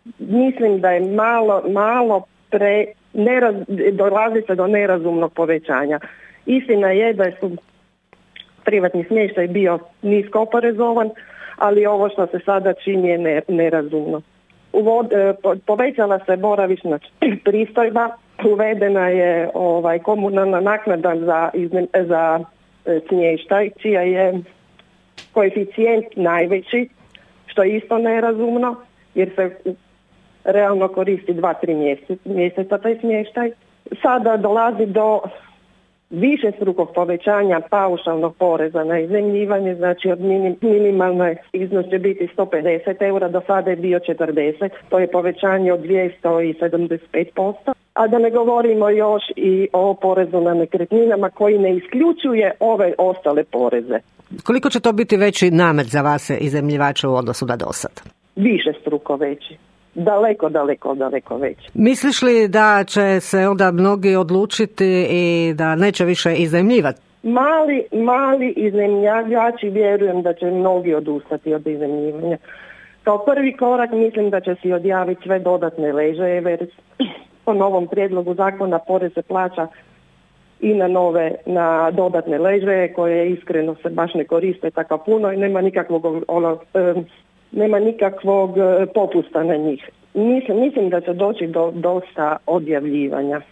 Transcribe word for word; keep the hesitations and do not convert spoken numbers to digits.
mislim da je malo, malo pre, neraz, dolazi se do nerazumnog povećanja. Istina je da su privatni smještaj bio nisko oporezovan, ali ovo što se sada čini je nerazumno. Uvod, povećala se boravišna pristojba, uvedena je ovaj, komunalna naknada za, za smještaj, čija je koeficijent najveći, što je isto nerazumno, jer se realno koristi dva, tri mjeseca, mjeseca taj smještaj. Sada dolazi do višestrukog povećanja paušalnog poreza na iznajmljivanje, znači od minim, minimalne iznos će biti sto pedeset eura, do sada je bio četrdeset, to je povećanje od dvjesto sedamdeset pet posto. A da ne govorimo još i o porezu na nekretninama koji ne isključuje ove ostale poreze. Koliko će to biti veći namet za vas iznajmljivače u odnosu na dosad? Višestruko veći. Daleko, daleko, daleko veći. Misliš li da će se onda mnogi odlučiti i da neće više iznajmljivati? Mali, mali iznajmljivači vjerujem da će mnogi odustati od iznajmljivanja. Kao prvi korak mislim da će si odjaviti sve dodatne ležaje, jer po novom prijedlogu zakona porez se plaća i na nove, na dodatne ležaje koje iskreno se baš ne koriste tako puno i nema nikakvog ono, nema nikakvog popusta na njih. Mislim, mislim da će doći do dosta odjavljivanja.